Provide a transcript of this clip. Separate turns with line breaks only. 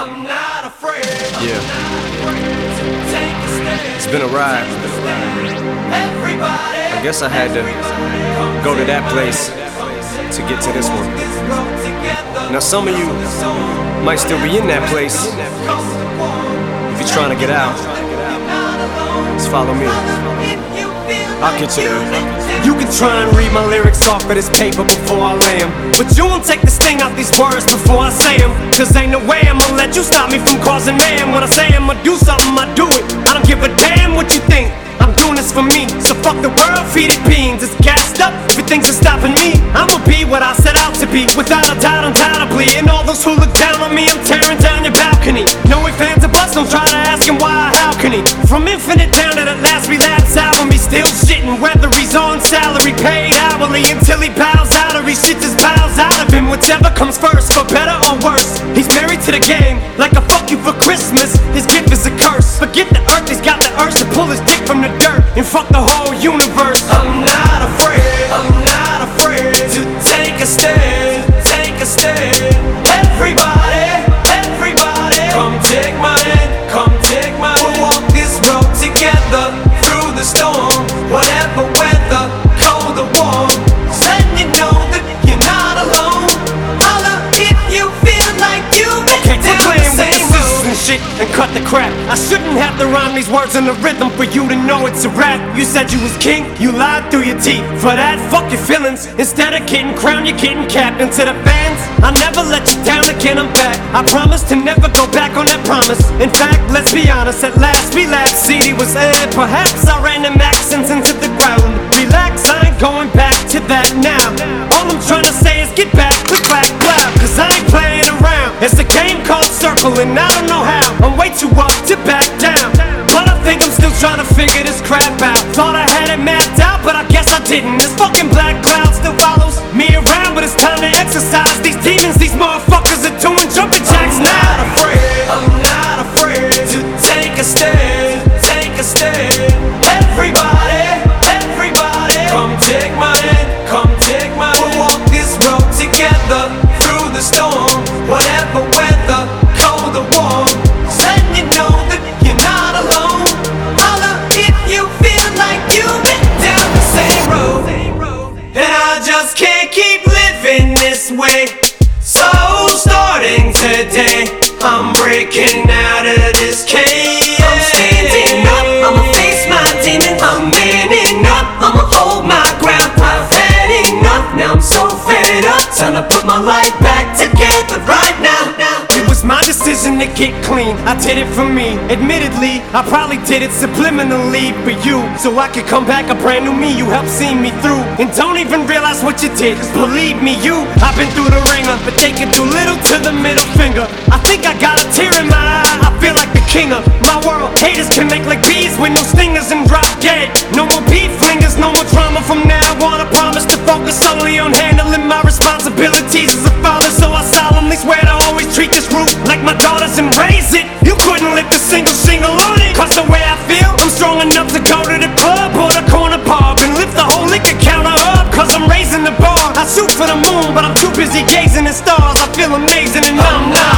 I'm not afraid.
Yeah.
Take a stand.
It's been a ride.
Everybody.
I guess I had to go to that place to get to this one. Now some of you might still be in that place. If you're trying to get out, just follow me. I'll get you there.
You can try and read my lyrics off of this paper before I lay 'em, but you won't take the sting out these words before I say 'em. Cause ain't no way I'ma let you stop me from causing mayhem. When I say I'ma do something, I do it. I don't give a damn what you think. I'm doing this for me, so fuck the world, feed it beans. It's gassed up, everything's stopping me. I'ma be what I set out to be, without a doubt, undoubtedly. And all those who look down on me, I'm tearing down your balcony. No ifs, ands, or buts, don't try to ask him why or how can he. From Infinite down to the last relapse album, he's still shitting. Whether he's on salary, paid hourly, until he bows out or he shit just bows out of him. Whichever comes first, for better or worse. He's married to the game, like a fuck you for Christmas. His gift is a curse. Forget the earth, he's got the urge to pull his dick from the dirt and fuck the whole universe.
I'm not afraid to take a stand, take a stand. Everybody, come take my hand, come take my hand. We'll walk this road together through the storm, whatever weather, cold or warm. Just letting you know that you're not alone. Holla if you feel like you've been down the same road.
And shit and cut the crap. I shouldn't have to rhyme these words in the rhythm for you to know it's a rap. You said you was king, you lied through your teeth. For that, fuck your feelings. Instead of getting crowned, you're getting capped. And to the fans, I never let you down again, I'm back. I promise to never go back on that promise. In fact, let's be honest, at last relapse CD was aired. Perhaps I ran them accents into the ground. Relax, I ain't going back to that now. All I'm trying to say is get back, click back, clap. Cause I ain't playing around. It's a game called Circle and I don't know how. I'm way too up to back down, but I think I'm still trying to figure this crap out. Thought I had it mapped out, but I guess I didn't. This fucking black cloud still follows me around, but it's time to exercise these demons. These motherfuckers are doing jumping jacks now.
I'm not afraid to take a stand, take a stand. Everybody, come take my hand, come take my hand. We'll walk this road together through the storm, whatever weather, cold or warm. Just letting you know that you're not alone. Holla if you feel like you've been down the same road. And I just can't keep living this way. So starting today, I'm breaking out of this cage. I'm standing up, I'ma face my demons. I'm manning up, I'ma hold my ground. I've had enough, now I'm so fed up. Time to put my life back together right now.
It was my decision to get clean, I did it for me. Admittedly, I probably did it subliminally for you, so I could come back a brand new me. You helped see me through, and don't even realize what you did. Cause believe me, I've been through the ringer, but they can do little to the middle finger. I think I got a tear in my eye, I feel like the king of my world. Haters can make like bees with no stingers and drop dead. No more beef flingers, no more drama from now on. I promise to focus solely on handling my responsibilities as a father. So I solemnly swear to always treat this roof like my daughters and raise it. You couldn't lift a single shingle on it. Cause the way I feel, I'm strong enough to go to the club or the corner pub and lift the whole liquor counter up. Cause I'm raising the bar. I shoot for the moon, but I'm too busy gazing at stars. I feel amazing and I'm not